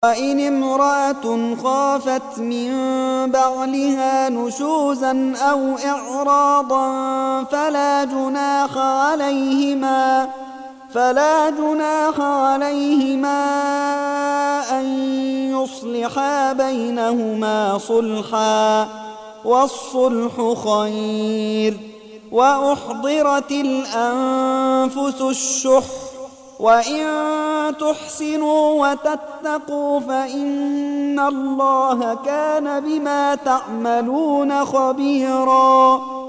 وإن امرأة خافت من بعلها نشوزا أو إعراضا فلا جناح عليهما أن يصلحا بينهما صلحا، والصلح خير. وأحضرت الأنفس الشح، وإن تحسنوا وتتقوا فإن الله كان بما تعملون خبيرا.